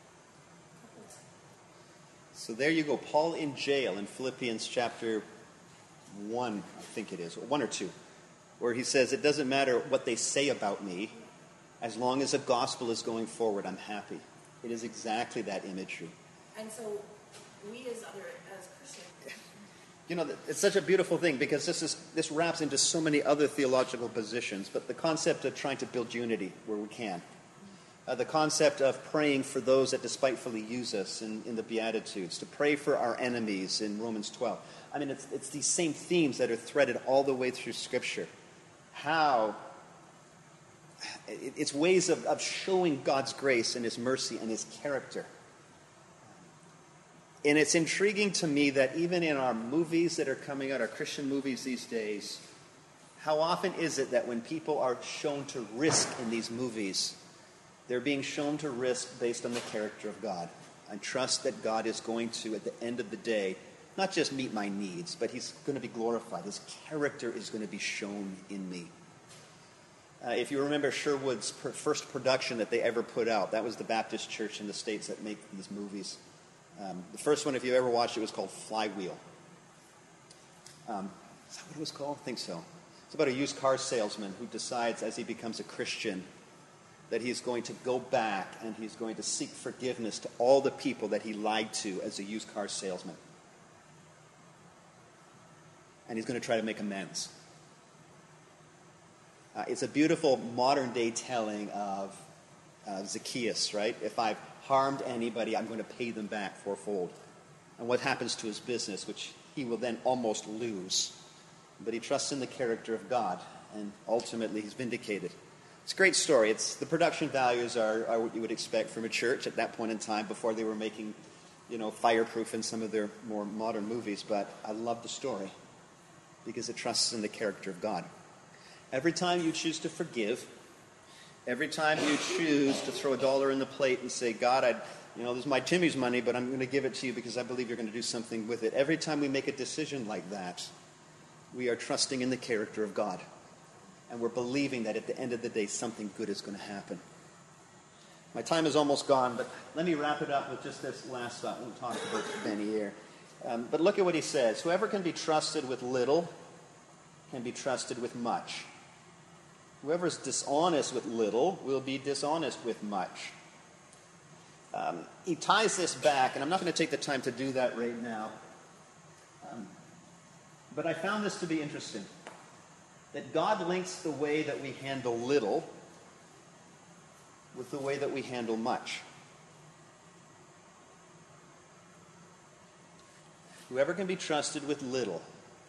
S1: So there you go. Paul in jail in Philippians chapter one, I think it is, or one or two, where he says, it doesn't matter what they say about me, as long as the gospel is going forward, I'm happy. It is exactly that imagery.
S2: And so we as other as Christians,
S1: you know, it's such a beautiful thing because this is this wraps into so many other theological positions, but the concept of trying to build unity where we can. Uh, the concept of praying for those that despitefully use us in, in the Beatitudes, to pray for our enemies in Romans twelve. I mean, it's, it's these same themes that are threaded all the way through Scripture. How it, it's ways of, of showing God's grace and his mercy and his character. And it's intriguing to me that even in our movies that are coming out, our Christian movies these days, how often is it that when people are shown to risk in these movies, they're being shown to risk based on the character of God. I trust that God is going to, at the end of the day, not just meet my needs, but he's going to be glorified. His character is going to be shown in me. Uh, if you remember Sherwood's per- first production that they ever put out, that was the Baptist church in the States that make these movies. Um, the first one, if you ever watched it, was called Flywheel. Um, is that what it was called? I think so. It's about a used car salesman who decides as he becomes a Christian that he's going to go back and he's going to seek forgiveness to all the people that he lied to as a used car salesman. And he's going to try to make amends. Uh, it's a beautiful modern-day telling of uh, Zacchaeus, right? If I've harmed anybody, I'm going to pay them back fourfold. And what happens to his business, which he will then almost lose. But he trusts in the character of God, and ultimately he's vindicated. It's a great story. It's the production values are, are what you would expect from a church at that point in time before they were making, you know, Fireproof and some of their more modern movies. But I love the story because it trusts in the character of God. Every time you choose to forgive, every time you choose to throw a dollar in the plate and say, God, I, you know, this is my Timmy's money, but I'm going to give it to you because I believe you're going to do something with it. Every time we make a decision like that, we are trusting in the character of God. And we're believing that at the end of the day, something good is going to happen. My time is almost gone, but let me wrap it up with just this last thought. We'll talk about Benny here. Um, but look at what he says. Whoever can be trusted with little can be trusted with much. Whoever is dishonest with little will be dishonest with much. Um, he ties this back, and I'm not going to take the time to do that right now. but I found this to be interesting, that God links the way that we handle little with the way that we handle much. Whoever can be trusted with little.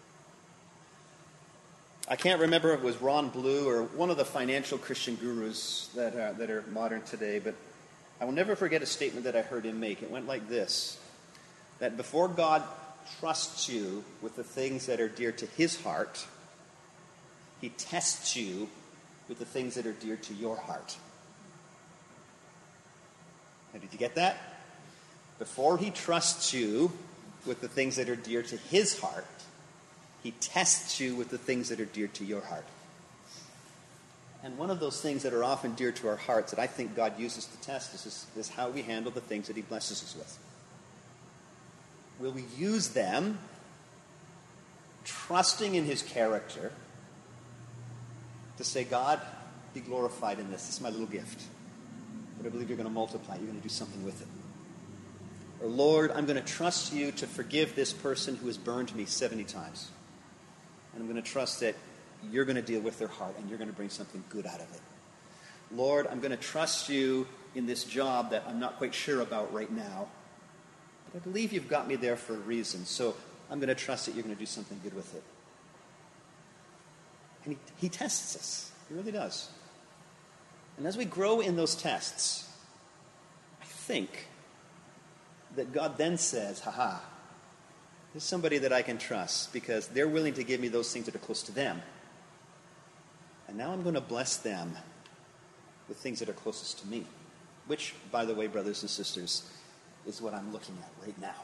S1: I can't remember if it was Ron Blue or one of the financial Christian gurus that are, that are modern today, but I will never forget a statement that I heard him make. It went like this, that before God trusts you with the things that are dear to his heart, he tests you with the things that are dear to your heart. Now, did you get that? Before he trusts you with the things that are dear to his heart, he tests you with the things that are dear to your heart. And one of those things that are often dear to our hearts that I think God uses to test us is, is how we handle the things that he blesses us with. Will we use them trusting in his character to say, God, be glorified in this. This is my little gift. But I believe you're going to multiply. You're going to do something with it. Or, Lord, I'm going to trust you to forgive this person who has burned me seventy times. And I'm going to trust that you're going to deal with their heart and you're going to bring something good out of it. Lord, I'm going to trust you in this job that I'm not quite sure about right now. But I believe you've got me there for a reason. So I'm going to trust that you're going to do something good with it. And he, he tests us. He really does. And as we grow in those tests, I think that God then says, haha, there's somebody that I can trust because they're willing to give me those things that are close to them. And now I'm going to bless them with things that are closest to me. Which, by the way, brothers and sisters, is what I'm looking at right now.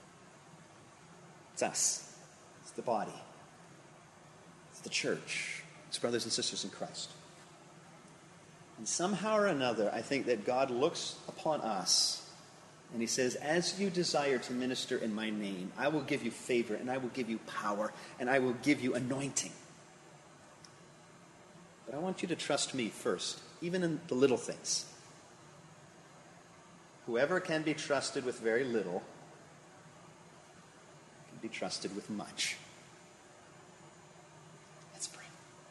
S1: It's us. It's the body. It's the church. It's brothers and sisters in Christ. And somehow or another, I think that God looks upon us and he says, as you desire to minister in my name, I will give you favor and I will give you power and I will give you anointing. But I want you to trust me first, even in the little things. Whoever can be trusted with very little can be trusted with much. Let's pray.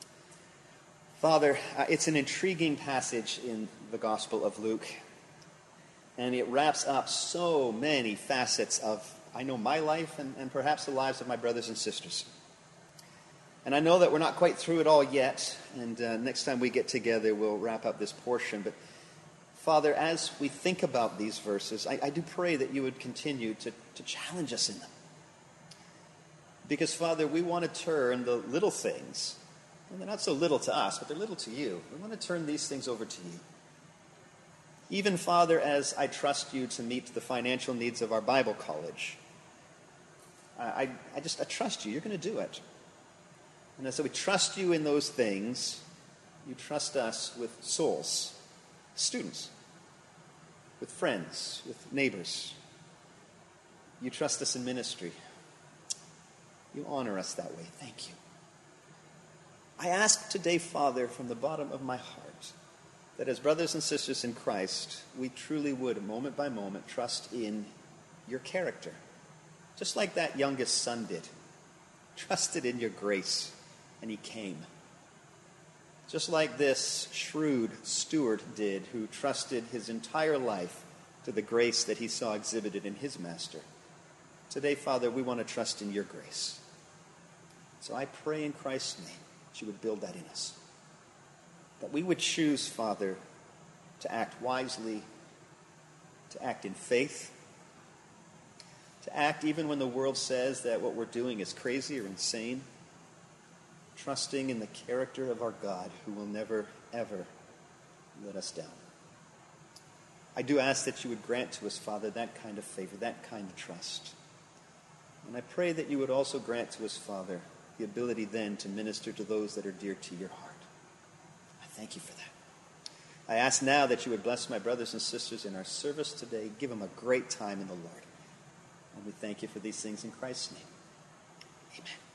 S1: Father, uh, it's an intriguing passage in the Gospel of Luke. And it wraps up so many facets of, I know, my life and, and perhaps the lives of my brothers and sisters. And I know that we're not quite through it all yet. And uh, next time we get together, we'll wrap up this portion. But Father, as we think about these verses, I, I do pray that you would continue to, to challenge us in them. Because, Father, we want to turn the little things, and they're not so little to us, but they're little to you. We want to turn these things over to you. Even, Father, as I trust you to meet the financial needs of our Bible college, I, I just I trust you. You're going to do it. And as we trust you in those things, you trust us with souls, students, with friends, with neighbors. You trust us in ministry. You honor us that way. Thank you. I ask today, Father, from the bottom of my heart, that as brothers and sisters in Christ, we truly would, moment by moment, trust in your character. Just like that youngest son did. Trusted in your grace, and he came. Just like this shrewd steward did, who trusted his entire life to the grace that he saw exhibited in his master. Today, Father, we want to trust in your grace. So I pray in Christ's name that you would build that in us. That we would choose, Father, to act wisely, to act in faith, to act even when the world says that what we're doing is crazy or insane, trusting in the character of our God who will never, ever let us down. I do ask that you would grant to us, Father, that kind of favor, that kind of trust. And I pray that you would also grant to us, Father, the ability then to minister to those that are dear to your heart. Thank you for that. I ask now that you would bless my brothers and sisters in our service today. Give them a great time in the Lord. And we thank you for these things in Christ's name. Amen.